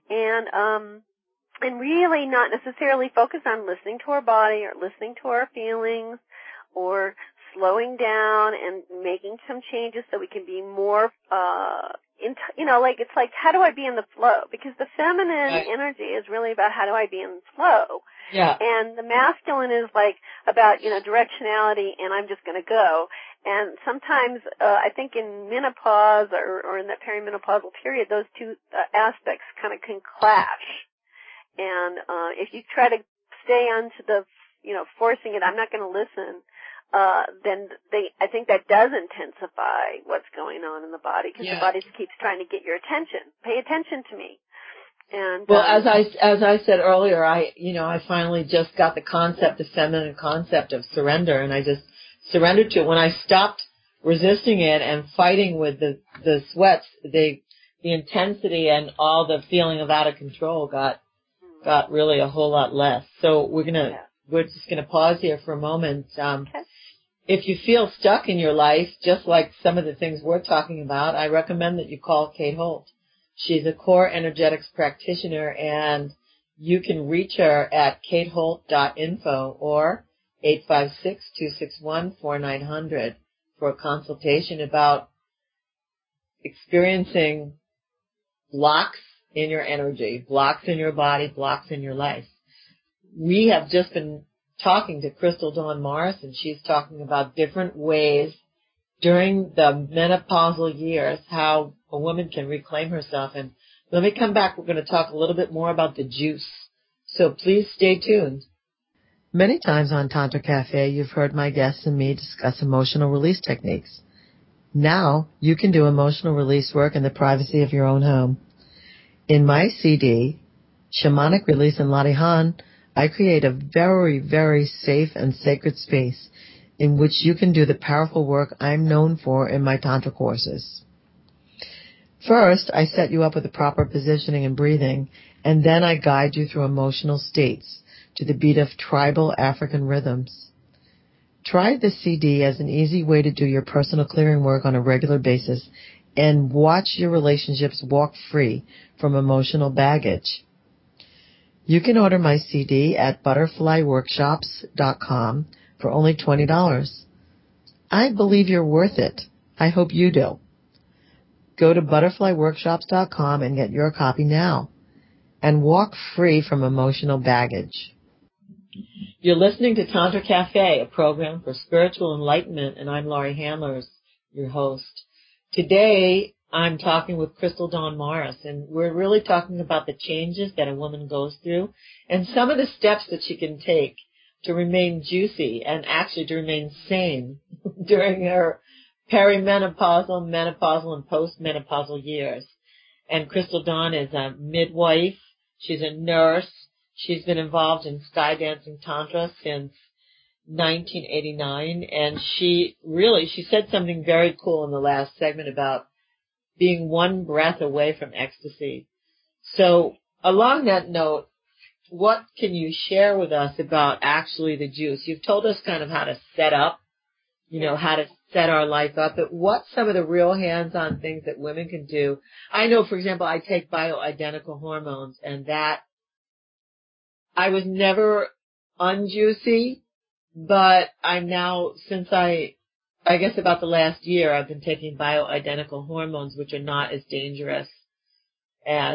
and really not necessarily focus on listening to our body or listening to our feelings or slowing down and making some changes so we can be more, it's like, how do I be in the flow? Because the feminine energy is really about how do I be in the flow. Yeah. And the masculine is like about, directionality and I'm just going to go. And sometimes, I think in menopause or in that perimenopausal period, those two aspects kind of can clash. And, if you try to stay onto the, forcing it, I'm not going to listen, then I think that does intensify what's going on in the body, because the body keeps trying to get your attention. Pay attention to me. And as I said earlier, I finally just got the feminine concept of surrender, and I just surrendered to it. When I stopped resisting it and fighting with the sweats, the intensity and all the feeling of out of control got really a whole lot less. So we're just gonna pause here for a moment. Okay. If you feel stuck in your life, just like some of the things we're talking about, I recommend that you call Kate Holt. She's a core energetics practitioner, and you can reach her at kateholt.info or 856-261-4900 for a consultation about experiencing blocks in your energy, blocks in your body, blocks in your life. We have just been talking to Crystal Dawn Morris, and she's talking about different ways during the menopausal years how a woman can reclaim herself. And when we come back, we're going to talk a little bit more about the juice. So please stay tuned. Many times on Tantra Cafe, you've heard my guests and me discuss emotional release techniques. Now, you can do emotional release work in the privacy of your own home. In my CD, Shamanic Release in Latihan, I create a very, very safe and sacred space in which you can do the powerful work I'm known for in my Tantra courses. First, I set you up with the proper positioning and breathing, and then I guide you through emotional states to the beat of tribal African rhythms. Try this CD as an easy way to do your personal clearing work on a regular basis and watch your relationships walk free from emotional baggage. You can order my CD at butterflyworkshops.com for only $20. I believe you're worth it. I hope you do. Go to butterflyworkshops.com and get your copy now and walk free from emotional baggage. You're listening to Tantra Cafe, a program for spiritual enlightenment, and I'm Laurie Handlers, your host. Today, I'm talking with Crystal Dawn Morris, and we're really talking about the changes that a woman goes through and some of the steps that she can take to remain juicy and actually to remain sane during her perimenopausal, menopausal, and postmenopausal years. And Crystal Dawn is a midwife. She's a nurse. She's been involved in Sky Dancing Tantra since 1989, and she said something very cool in the last segment about being one breath away from ecstasy. So along that note, what can you share with us about actually the juice? You've told us kind of how to set up, how to set our life up, but what's some of the real hands-on things that women can do? I know, for example, I take bioidentical hormones, and that I was never unjuicy, but I'm now, since I guess about the last year, I've been taking bioidentical hormones, which are not as dangerous as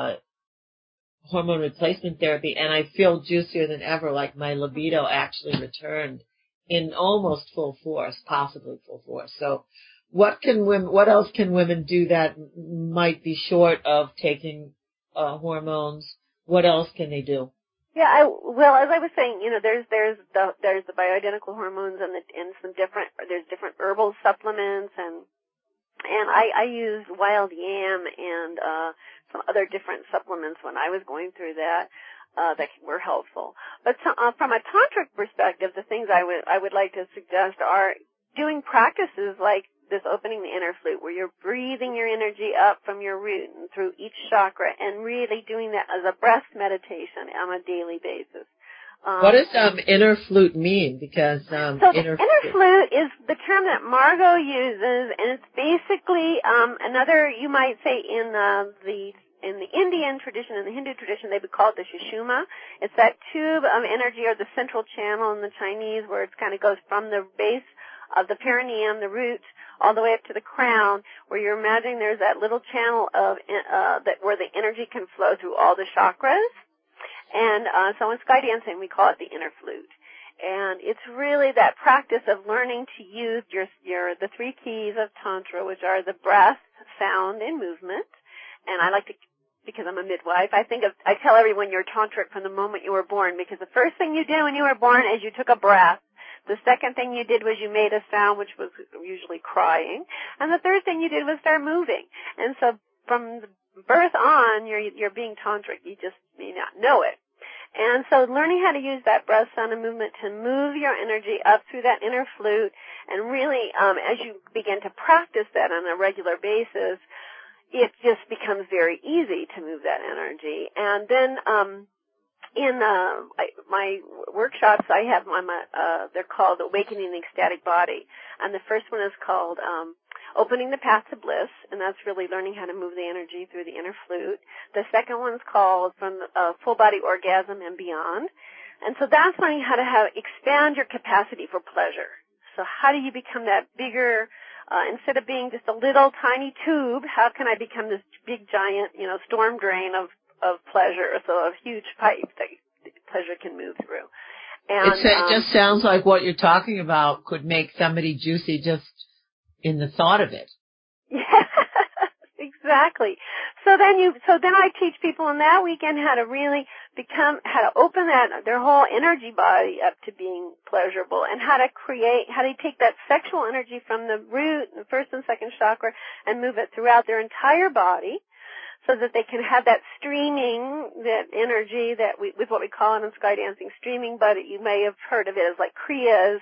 hormone replacement therapy, and I feel juicier than ever, like my libido actually returned in almost full force, possibly full force. So what else can women do that might be short of taking hormones? What else can they do? Yeah, well, as I was saying, there's the bioidentical hormones and there's different herbal supplements and I used wild yam and some other different supplements when I was going through that were helpful. But from a tantric perspective, the things I would like to suggest are doing practices like this opening the inner flute, where you're breathing your energy up from your root and through each chakra, and really doing that as a breath meditation on a daily basis. What does inner flute mean? Because inner flute is the term that Margot uses, and it's basically another, you might say, in the Indian tradition, in the Hindu tradition, they would call it the Sushumna. It's that tube of energy, or the central channel in the Chinese, where it kind of goes from the base of the perineum, the root, all the way up to the crown, where you're imagining there's that little channel of where the energy can flow through all the chakras. And so in Sky Dancing, we call it the inner flute. And it's really that practice of learning to use the three keys of Tantra, which are the breath, sound, and movement. And I like to, because I'm a midwife, I tell everyone you're tantric from the moment you were born, because the first thing you did when you were born is you took a breath. The second thing you did was you made a sound, which was usually crying. And the third thing you did was start moving. And so from birth on, you're being tantric. You just may not know it. And so learning how to use that breath, sound, and movement to move your energy up through that inner flute, and really, as you begin to practice that on a regular basis, it just becomes very easy to move that energy. And then, in my workshops, I have they're called Awakening the Ecstatic Body, and the first one is called Opening the Path to Bliss, and that's really learning how to move the energy through the inner flute. The second one's called From Full Body Orgasm and Beyond, and so that's learning how to expand your capacity for pleasure. So how do you become that bigger? Instead of being just a little tiny tube, how can I become this big giant, storm drain of pleasure, so a huge pipe that pleasure can move through. And it just sounds like what you're talking about could make somebody juicy just in the thought of it. Yeah, exactly. So then I teach people on that weekend how to really how to open their whole energy body up to being pleasurable, and how to take that sexual energy from the root, the first and second chakra, and move it throughout their entire body, so that they can have that streaming, that energy that with what we call it in sky dancing streaming, but you may have heard of it as like kriyas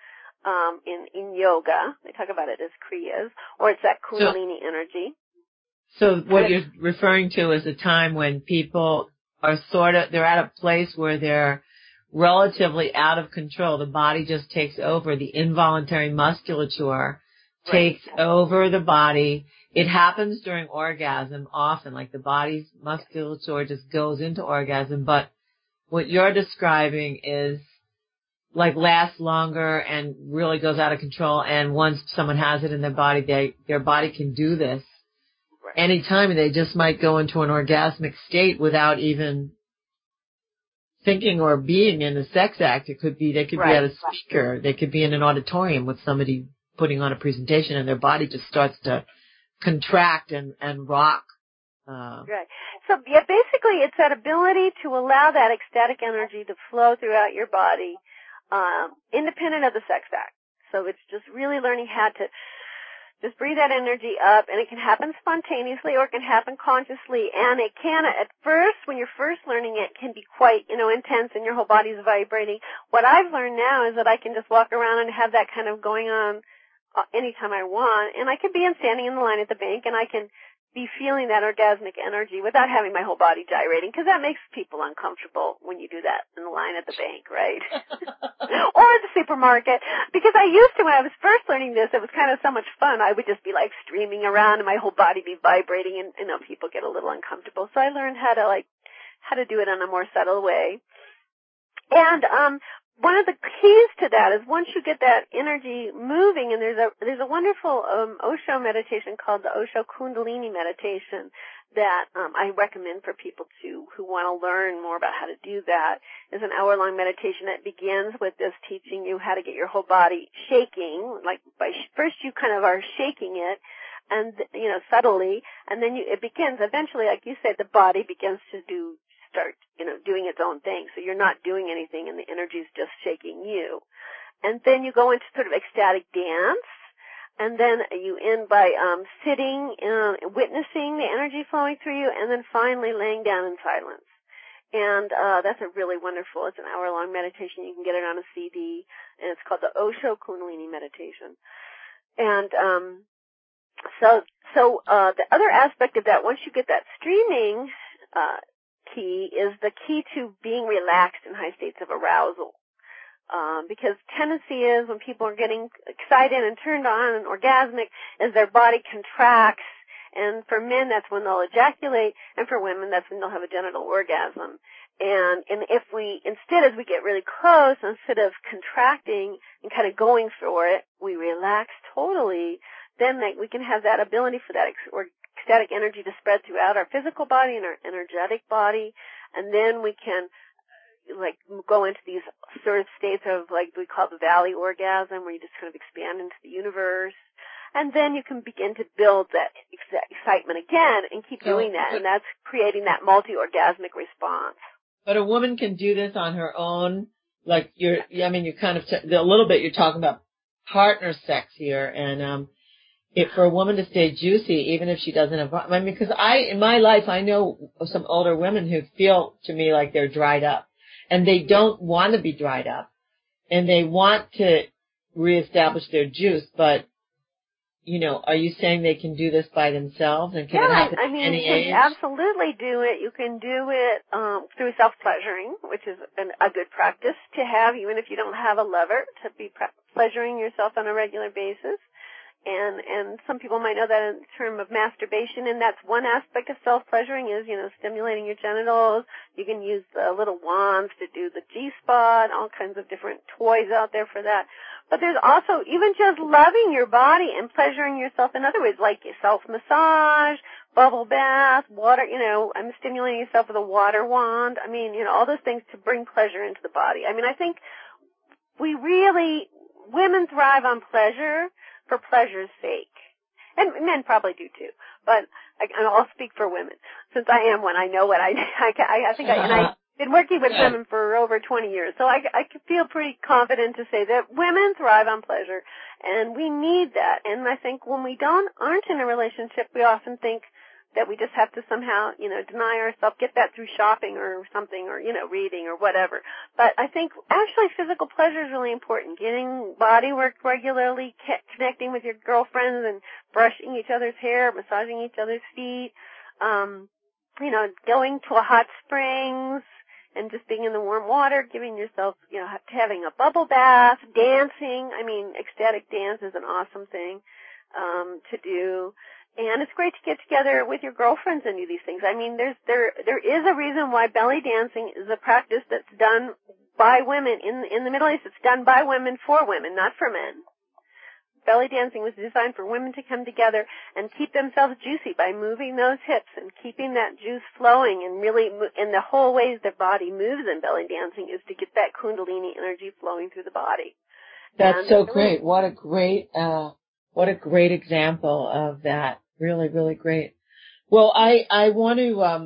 in yoga. They talk about it as kriyas, or it's that kundalini energy. So what you're referring to is a time when people are they're at a place where they're relatively out of control. The body just takes over. The involuntary musculature takes over the body. It happens during orgasm often, like the body's musculature just goes into orgasm. But what you're describing is like lasts longer and really goes out of control. And once someone has it in their body, their body can do this anytime. They just might go into an orgasmic state without even thinking or being in a sex act. They could be at a speaker. They could be in an auditorium with somebody putting on a presentation, and their body just starts to contract and rock. Right. So basically it's that ability to allow that ecstatic energy to flow throughout your body, independent of the sex act. So it's just really learning how to just breathe that energy up, and it can happen spontaneously or it can happen consciously. And it can, at first, when you're first learning it, can be quite, intense and your whole body's vibrating. What I've learned now is that I can just walk around and have that kind of going on anytime I want, and I can be standing in the line at the bank, and I can be feeling that orgasmic energy without having my whole body gyrating, because that makes people uncomfortable when you do that in the line at the bank, right? Or at the supermarket. Because I used to, when I was first learning this, it was kind of so much fun. I would just be like streaming around and my whole body be vibrating, and people get a little uncomfortable. So I learned how to do it in a more subtle way. And one of the keys to that is once you get that energy moving, and there's a wonderful Osho meditation called the Osho Kundalini meditation that I recommend for people who want to learn more about how to do that. It's an hour-long meditation that begins with this teaching you how to get your whole body shaking. Like first you kind of are shaking it, and subtly, and then it begins eventually, like you said, the body begins to start doing its own thing. So you're not doing anything and the energy's just shaking you. And then you go into sort of ecstatic dance, and then you end by sitting and witnessing the energy flowing through you, and then finally laying down in silence. And that's a really wonderful, it's an hour-long meditation. You can get it on a CD, and it's called the Osho Kundalini meditation. And so the other aspect of that, once you get that streaming key, is the key to being relaxed in high states of arousal. Because tendency is when people are getting excited and turned on and orgasmic is their body contracts, and for men that's when they'll ejaculate, and for women that's when they'll have a genital orgasm. And if we, instead, as we get really close, instead of contracting and kind of going for it, we relax totally, then we can have that ability for that ecstatic energy to spread throughout our physical body and our energetic body, and then we can go into these sort of states of we call the valley orgasm, where you just kind of expand into the universe, and then you can begin to build that excitement again and keep doing that, and that's creating that multi-orgasmic response. But a woman can do this on her own, you're kind of a little bit. You're talking about partner sex here, and for a woman to stay juicy, even if she doesn't have, because in my life, I know some older women who feel to me like they're dried up, and they don't want to be dried up, and they want to reestablish their juice, but, are you saying they can do this by themselves, and can it happen at any age? You can absolutely do it. You can do it through self-pleasuring, which is a good practice to have, even if you don't have a lover, to be pleasuring yourself on a regular basis. And some people might know that in terms of masturbation, and that's one aspect of self-pleasuring is, stimulating your genitals. You can use the little wands to do the G-spot, all kinds of different toys out there for that. But there's also even just loving your body and pleasuring yourself in other ways, like self-massage, bubble bath, water, I'm stimulating yourself with a water wand. All those things to bring pleasure into the body. I think women thrive on pleasure for pleasure's sake. And men probably do too. But I'll speak for women. Since I am one, I know what I think been working with Yeah. women for over 20 years, so I feel pretty confident to say that women thrive on pleasure, and we need that. And I think when we aren't in a relationship, we often think that we just have to somehow, deny ourselves, get that through shopping or something, or, reading or whatever. But I think actually physical pleasure is really important. Getting body work regularly, connecting with your girlfriends and brushing each other's hair, massaging each other's feet, going to a hot springs, and just being in the warm water, giving yourself, having a bubble bath, dancing. I mean, ecstatic dance is an awesome thing to do. And it's great to get together with your girlfriends and do these things. I mean, there is a reason why belly dancing is a practice that's done by women. In the Middle East, it's done by women for women, not for men. Belly dancing was designed for women to come together and keep themselves juicy by moving those hips and keeping that juice flowing, and really, and the whole ways their body moves in belly dancing is to get that kundalini energy flowing through the body. That's so great. What a great example of that. Really, really great. Well, I want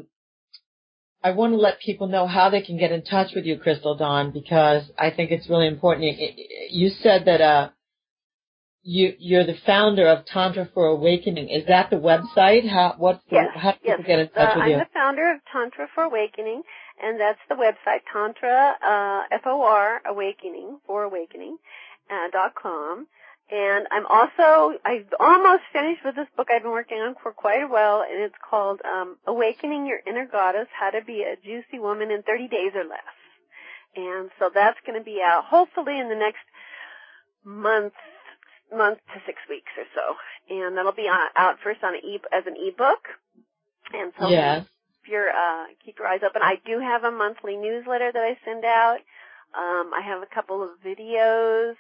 to let people know how they can get in touch with you, Crystal Dawn, because I think it's really important. You said that you're the founder of Tantra for Awakening. Is that the website? How do people get in touch with you? I'm the founder of Tantra for Awakening, and that's the website, Tantra, F-O-R, Awakening, for Awakening, .com. And I've almost finished with this book I've been working on for quite a while, and it's called Awakening Your Inner Goddess, How to Be a Juicy Woman in 30 Days or Less. And so that's going to be out hopefully in the next month to 6 weeks or so. And that'll be out first as an ebook. And so if you're, keep your eyes open. I do have a monthly newsletter that I send out. I have a couple of videos,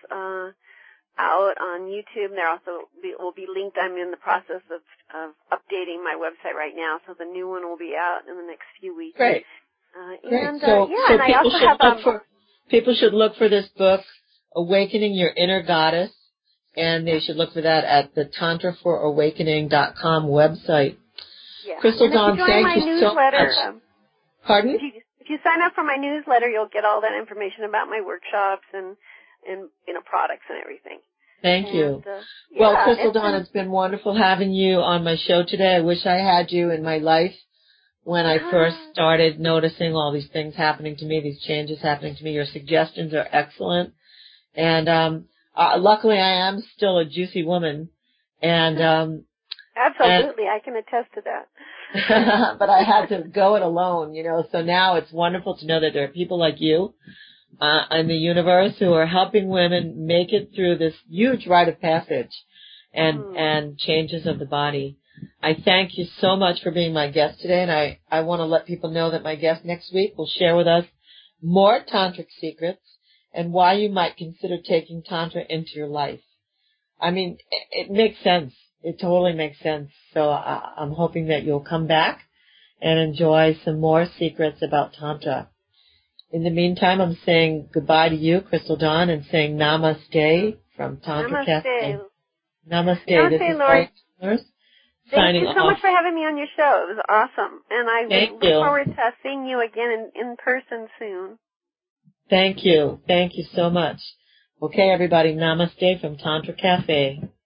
out on YouTube, and there also will be linked. I'm in the process of updating my website right now, so the new one will be out in the next few weeks. Great. And so and I also have people should look for this book, Awakening Your Inner Goddess, and they should look for that at the tantraforowakening.com website. Yeah. Crystal Dawn, thank you so much. Pardon? If you sign up for my newsletter, you'll get all that information about my workshops and products and everything. Thank you. Well, Crystal Dawn, it's been wonderful having you on my show today. I wish I had you in my life when I first started noticing all these things happening to me, these changes happening to me. Your suggestions are excellent. And luckily I am still a juicy woman. And absolutely, I can attest to that. but I had to go it alone, so now it's wonderful to know that there are people like you in the universe who are helping women make it through this huge rite of passage and changes of the body. I thank you so much for being my guest today, and I want to let people know that my guest next week will share with us more tantric secrets and why you might consider taking Tantra into your life. I mean, it makes sense. It totally makes sense. So I'm hoping that you'll come back and enjoy some more secrets about Tantra. In the meantime, I'm saying goodbye to you, Crystal Dawn, and saying namaste from Tantra Cafe. Namaste. This is Lori. Thank you so much for having me on your show. It was awesome. And I look forward to seeing you again in person soon. Thank you. Thank you so much. Okay, everybody, namaste from Tantra Cafe.